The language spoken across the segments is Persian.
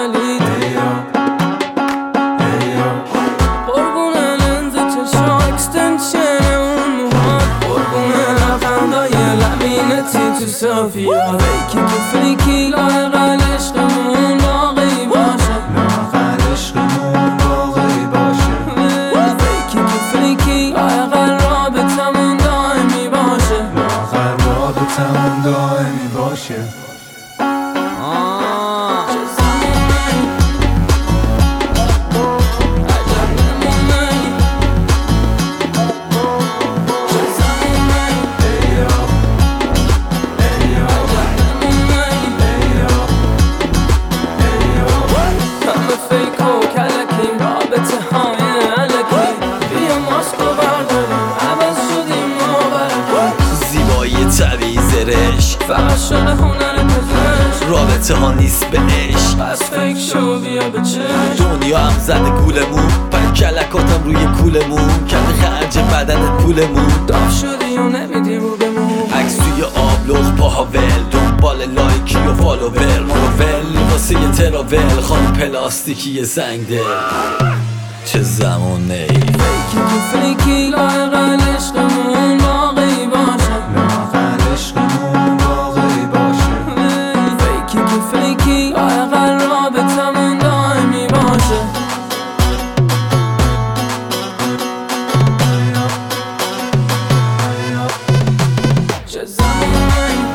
ازلی قربون لنز چشا اکستنشن اون موهات قربون لبخندای لبینتی تو صافیات فیکی که فیکی لااقل عشقمون باقی باشه لااقل عشقمون باقی باشه فیکی که فیکی لااقل رابطمون دائمی باشه لااقل رابطمون دائمی باشه طبیعی زرش فقط شده هنر پزشک رابطه ها نیست به عشق پس فکر شو بیا به چشم دنیا هم زده گولمون پر کلکاتم روی کولمون کرده خرج بدنت پولمون داف شدی و نمیدی رو بمون عکس توی آبلغ پاها ول دنبال لایکی و فالوور مروول واسه یه تراول خانم پلاستیکی زنگ دل چه زمونه ای فیکی که فیکی لااقل عشقمون باقی باشه لااقل عشقمون باقی باشه فیکی که فیکی لااقل رابطمون دائمی باشه چه زمونه ای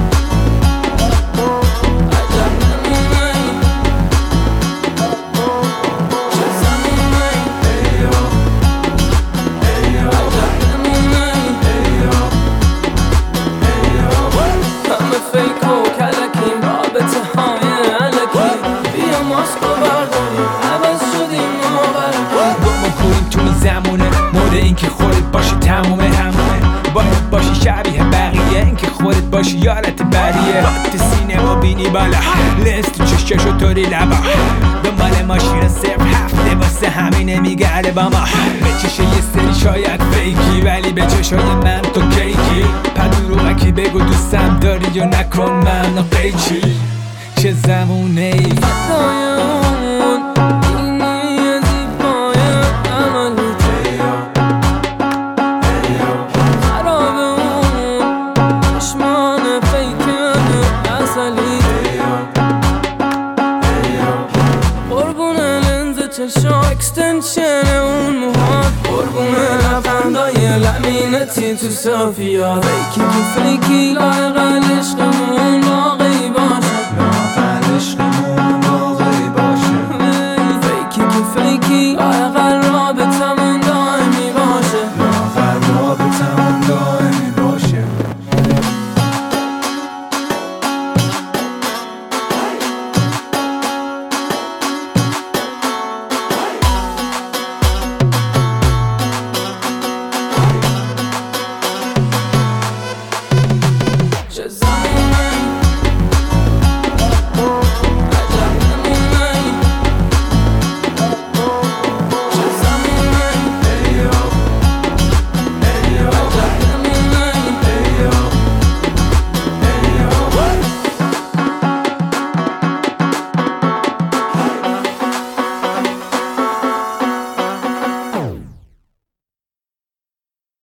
مورد این که خودت باشی تمومه همومه باید باشی شبیه بقیه این که خودت باشی یارت بریه رات سینما بینی بالا لنز تو چششو طوری لبا دنبال ماشین صرف هفته واسه همینه میگرده با ما به چشه یه سری شاید فیکی ولی به چشای من تو کیکی پدروغکی بگو دوستم داری یا نکن من قیچی چه زمونه ای قربون لنز چشا اکستنشن اون موهات قربون لبخندای لبینتی تو صافیات فیکی که فیکی لااقل عشقمون